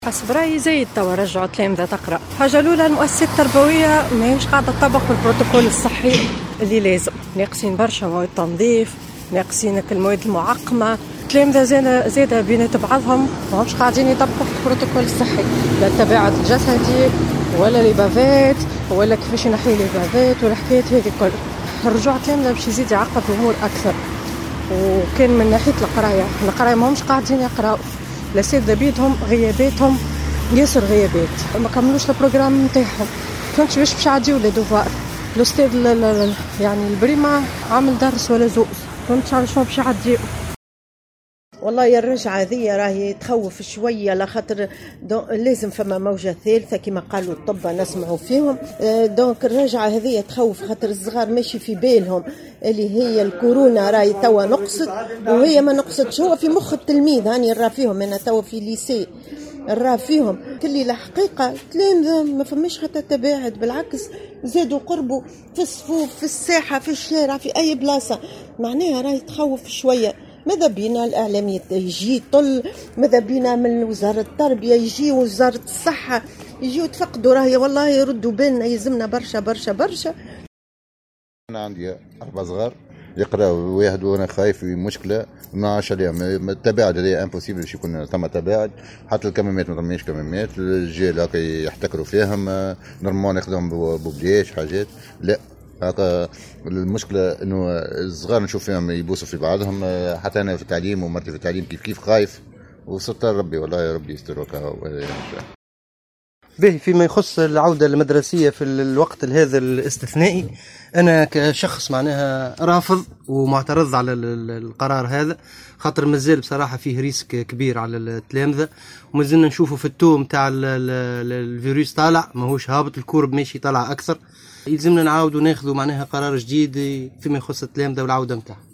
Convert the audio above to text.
حسب رأيي زايد توا رجعوا التلامذة تقرأ. حاجة الأولى المؤسسات التربوية ماهيش قاعدة تطبق البروتوكول الصحي اللي لازم، ناقصين برشا مواد تنظيف، ناقصين المواد المعقمة. التلامذة زادة بينات بعضهم ماهمش قاعدين يطبقوا البروتوكول الصحي، لا التباعد الجسدي ولا لي بافات ولا كيفاش ينحيوا لي بافات والحكايات هذه كل. رجوع التلامذة باش يزيد يعقد الأمور أكثر. وكان من ناحية القراية ماهمش قاعدين يقراو، الأساتذة بيدهم غياباتهم ياسر غيابات، ما كملوش البروغرام نتاعهم، فهمتش باش يعديو لي دوفوار. الأستاذ يعني البريمة عامل درس ولا زوز، فهمتش على شنو باش يعديو. والله يا الرجعة هذه راهي تخوف شوية، لخاطر لازم فما موجة ثالثة كما قالوا الطب نسمعوا فيهم. دونك الرجعة هذه تخوف، خاطر الصغار ماشي في بالهم اللي هي الكورونا راهي توا نقصت، وهي ما نقصتش، هو في مخ التلميذ. هاني نرى فيهم انا توا في ليسي، نرى فيهم كلي الحقيقة تلامذة ما فماش حتى تباعد، بالعكس زادوا قربوا في الصفوف، في الساحة، في الشارع، في أي بلاصة. معناها راهي تخوف شوية. ماذا بينا الإعلامي يجي يطل، ماذا بينا من وزارة التربية يجي وزارة الصحة يجيو يتفقدوا، راهي والله يردوا بالنا، يلزمنا برشا برشا برشا. أنا عندي 4 صغار يقراو، واحد وانا خايف من مشكله ما عادش عليهم التباعد هذا امبوسيبل باش يكون ثم تباعد، حتى الكمامات ما ثماش كمامات، الرجال هكا يحتكروا فيهم نورمال ياخذهم بوبلياش حاجات، لا هكا المشكله انه الصغار نشوف فيهم يبوسوا في بعضهم. حتى انا في التعليم ومرتي في التعليم كيف خايف، وستر ربي والله يا ربي يستر هكا. به فيما يخص العودة المدرسية في الوقت هذا الاستثنائي، أنا كشخص معناها رافض ومعترض على القرار هذا، خاطر مازال بصراحة فيه ريسك كبير على التلامذة، ومازلنا نشوفوا في التوم تاع الفيروس طالع، ماهوش هابط، الكورب ماشي طالع أكثر. يلزمنا نعاودوا ناخذوا معناها قرار جديد فيما يخص التلامذة والعودة متاعها.